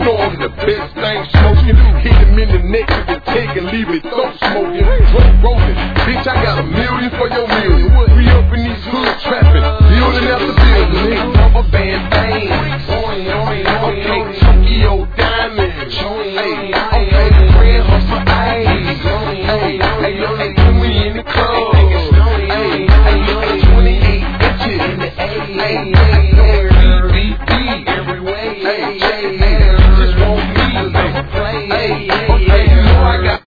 know I'm the best thing smoking. Hit him in the neck with the tech and leave it throat smoking. Drunk rolling, bitch, I got $1 million for your million. We up in these hoods trapping, building after building. Rubber band things, okay, Tokyo diamonds,